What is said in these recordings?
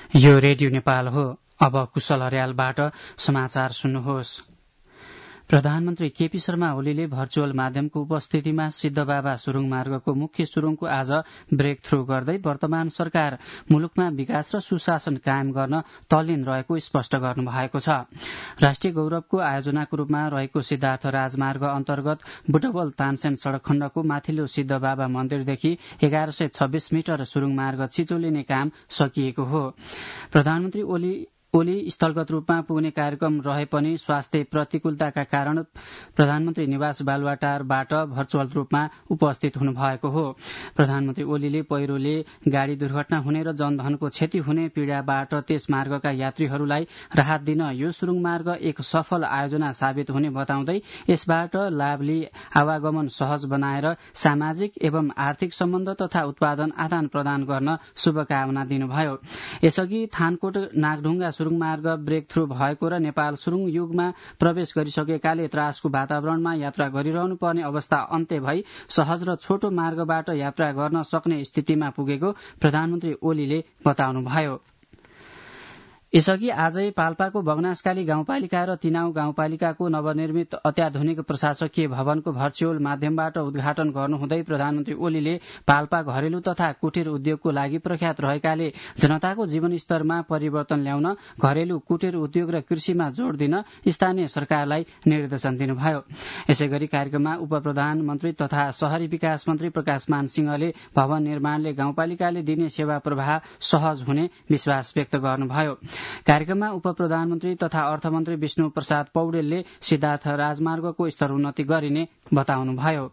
यो रेडियो नेपाल हो। अब कुशल अर्यालबाट समाचार सुन्नुहोस्। प्रधानमन्त्री केपी शर्मा ओलीले भर्चुअल माध्यमको उपस्थितिमा सिद्धबाबा सुरुङ मार्गको मुख्य सुरुङको आज ब्रेक थ्रू गर्दै वर्तमान सरकार मुलुकमा विकास र सुशासन कायम गर्न तल्लीन रहेको स्पष्ट गर्नुभएको छ। राष्ट्रिय गौरवको आयोजनाको रूपमा रहेको सिद्धार्थ राजमार्ग अन्तर्गत बुटवल तानसेन सड़क खण्डको माथिल्लो सिद्धबाबा मन्दिरदेखि 1126 मिटर सुरुङ मार्ग छिचोलिने काम सकिएको हो। प्रधानमन्त्री ओली स्थलगत रूपमा पुग्ने कार्यक्रम रहे पनि स्वास्थ्य प्रतिकूलताका कारण प्रधानमन्त्री निवास बालुवाटारबाट भर्चुअल रूपमा उपस्थित हुनुभएको हो। प्रधानमन्त्री ओलीले पहिरोले गाड़ी दुर्घटना हुने र जनधनको क्षति हुने पीड़ाबाट त्यस मार्गका यात्रीहरूलाई राहत दिन यो सुरुङ मार्ग एक सफल आयोजना साबित हुने बताउँदै यसबाट लाभ लिई आवागमन सहज बनाएर सामाजिक एवं आर्थिक सम्बन्ध तथा उत्पादन आदान प्रदान गर्न शुभकामना दिनुभयो। यसअघि थानकोट नागढुङ्गा सुरुङ मार्ग ब्रेक थ्रू भएको र नेपाल सुरुङ युगमा प्रवेश गरिसकेकाले त्रासको वातावरणमा यात्रा गरिरहनु पर्ने अवस्था अन्त्य भई सहज र छोटो मार्गबाट यात्रा गर्न सक्ने स्थितिमा पुगेको प्रधानमन्त्री ओलीले बताउनुभयो। यसअघि आजै पाल्पाको बगनासकाली गाउँपालिका र तिनाउ गाउँपालिकाको नवनिर्मित अत्याधुनिक प्रशासकीय भवनको भर्चुअल माध्यमबाट उद्घाटन गर्नुहुँदै प्रधानमन्त्री ओलीले पाल्पा घरेलु तथा कुटीर उद्योगको लागि प्रख्यात रहेकाले जनताको जीवनस्तरमा परिवर्तन ल्याउन घरेलु कुटीर उद्योग र कृषिमा जोड़ दिन स्थानीय सरकारलाई निर्देशन दिनुभयो। यसैगरी कार्यक्रममा उपप्रधानमन्त्री तथा शहरी विकास मन्त्री प्रकाशमान सिंहले भवन निर्माणले गाउँपालिकाले दिने सेवा प्रवाह सहज हुने विश्वास व्यक्त गर्नुभयो। कार्यक्रममा उपप्रधानमन्त्री तथा अर्थमन्त्री विष्णु प्रसाद पौडेलले सिद्धार्थ राजमार्गको स्तरोन्नति गरिने बताउनुभयो।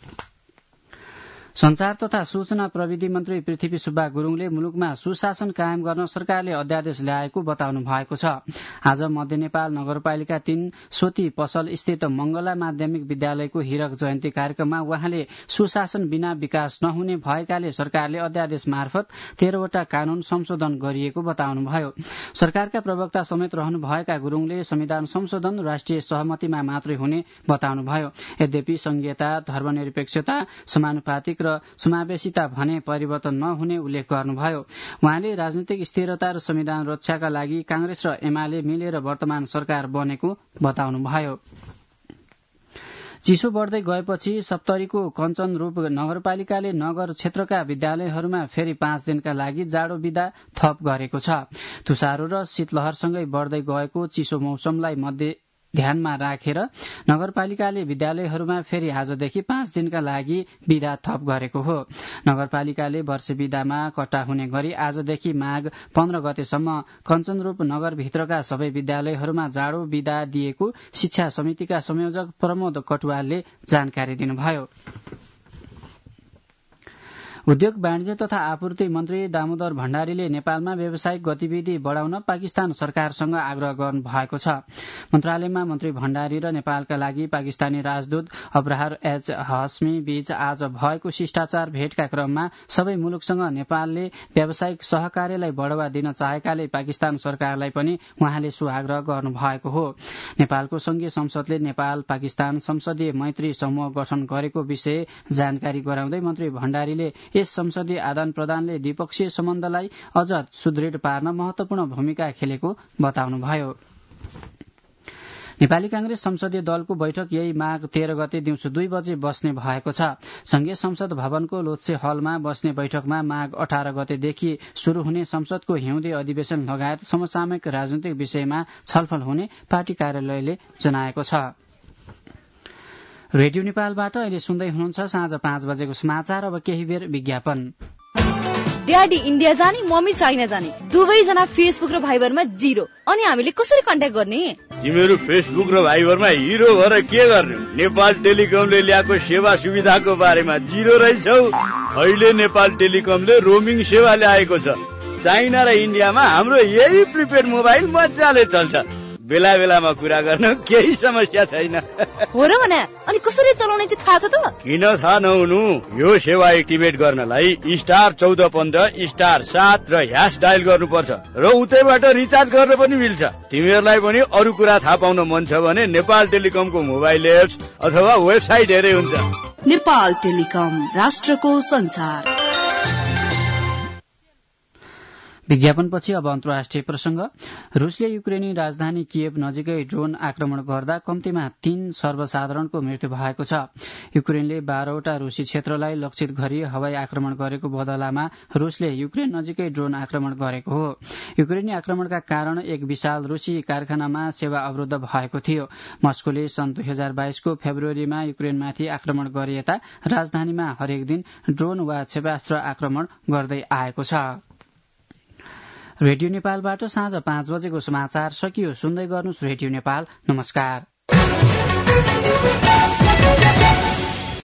संचार तथा सूचना प्रविधि मन्त्री पृथ्वी सुब्बा गुरूङले मुलुकमा सुशासन कायम गर्न सरकारले अध्यादेश ल्याएको बताउनु भएको छ। आज मध्य नेपाल नगरपालिका 3 सोती पसल स्थित मंगला माध्यमिक विद्यालयको हीरक जयन्ती कार्यक्रममा उहाँले सुशासन बिना विकास नहुने भएकाले सरकारले अध्यादेश मार्फत 13 वटा कानून संशोधन गरिएको बताउनुभयो। सरकारका प्रवक्ता समेत रहनुभएका गुरूङले संविधान संशोधन राष्ट्रिय सहमतिमा मात्रै हुने बताउनुभयो। यद्यपि संघीयता, धर्मनिरपेक्षता, समानुपातिक र समावेशिता भने परिवर्तन नहुने उल्लेख गर्नुभयो। उहाँले राजनीतिक स्थिरता र संविधान रक्षाका लागि कांग्रेस र एमाले मिलेर वर्तमान सरकार बनेको बताउनुभयो। चिसो बढ़दै गएपछि सप्तरीको कञ्चनरूप नगरपालिकाले नगर क्षेत्रका विद्यालयहरूमा फेरि 5 दिनका लागि जाडो बिदा थप गरेको छ। तुषारो र शीतलहरसँगै बढ़दै गएको चिसो मौसमलाई ध्यानमा राखेर नगरपालिकाले विद्यालयहरूमा फेरि आजदेखि 5 दिनका लागि बिदा थप गरेको हो। नगरपालिकाले वर्ष बिदामा कट्टा हुने गरी आजदेखि माघ 15 गतेसम्म कञ्चनरूप नगरभित्रका सबै विद्यालयहरूमा जाडो बिदा दिएको शिक्षा समितिका संयोजक प्रमोद कटुवालले जानकारी दिनुभयो। उद्योग वाणिज्य तथा आपूर्ति मन्त्री दामोदर भण्डारीले नेपालमा व्यावसायिक गतिविधि बढ़ाउन पाकिस्तान सरकारसँग आग्रह गर्नु भएको छ। मन्त्रालयमा मन्त्री भण्डारी र नेपालका लागि पाकिस्तानी राजदूत अब्राहर एच हस्मी बीच आज भएको शिष्टाचार भेटका क्रममा सबै मुलुकसँग नेपालले व्यावसायिक सहकार्यलाई बढ़ावा दिन चाहेकाले पाकिस्तान सरकारलाई पनि उहाँले सो आग्रह गर्नु भएको हो। नेपालको संघीय संसदले नेपाल पाकिस्तान संसदीय मैत्री समूह गठन गरेको विषय जानकारी गराउँदै मन्त्री भण्डारीले यस संसदीय आदान प्रदानले द्विपक्षीय सम्बन्धलाई अझ सुदृढ पार्न महत्वपूर्ण भूमिका खेलेको बताउनुभयो। नेपाली कांग्रेस संसदीय दलको बैठक यही माघ 13 गते दिउँसो 2 बजे बस्ने भएको छ। संघीय संसद भवनको लोत्से हलमा बस्ने बैठकमा माघ 18 गतेदेखि शुरू हुने संसदको हिउँदे अधिवेशन लगायत समसामयिक राजनैतिक विषयमा छलफल हुने पार्टी कार्यालयले जनाएको छ। रेडियो नेपालबाट अहिले सुन्दै हुनुहुन्छ साँझ 5 बजेको समाचार। अब केही बेर विज्ञापन। ड्याडी इन्डिया जाने, मम्मी चाइना जाने, दुवैजना फेसबुक र भाइबरमा 0। अनि हामीले कसरी कन्ट्याक्ट गर्ने? तिमीहरू फेसबुक र भाइबरमा हिरो भएर के गर्ने? नेपाल टेलिकमले ल्याएको सेवा सुविधाको बारेमा 0 रहेछौ। अहिले नेपाल टेलिकमले रोमिङ सेवा ल्याएको छ। चाइना र इन्डियामा हाम्रो यही प्रिपेड मोबाइल मजाले चल्छ। बेला बेलामा कुरा गर्न केही समस्या छैन। हो र भने अनि कसरी चलाउने चाहिँ थाहा छ त? किन थाहा नहुनु? यो सेवा एक्टिभेट गर्नलाई *1415 *7 र # डायल गर्नुपर्छ र उतैबाट रिचार्ज गर्न पनि मिल्छ। तिमीहरूलाई पनि अरू कुरा थाहा पाउन मन छ भने नेपाल टेलिकमको मोबाइल एप्स अथवा वेबसाइट हेरे हुन्छ। नेपाल टेलिकम, राष्ट्रको संचार। विज्ञापनपछि अब अन्तर्राष्ट्रिय प्रसंग। रूसले युक्रेनी राजधानी किएभ नजिकै ड्रोन आक्रमण गर्दा कम्तीमा 3 सर्वसाधारणको मृत्यु भएको छ। युक्रेनले 12वटा रूसी क्षेत्रलाई लक्षित गरी हवाई आक्रमण गरेको बदलामा रूसले युक्रेन नजिकै ड्रोन आक्रमण गरेको हो। युक्रेनी आक्रमणका कारण एक विशाल रूसी कारखानामा सेवा अवरुद्ध भएको थियो। मस्कोले सन् 2022 को फेब्रुअरीमा युक्रेनमाथि आक्रमण गरिएता राजधानीमा हरेक दिन ड्रोन वा क्षेपास्त्र आक्रमण गर्दै आएको छ। रेडियो नेपालबाट साँझ 5 बजेको समाचार सकियो। सुन्दै गर्नुहोस् रेडियो नेपाल। नमस्कार।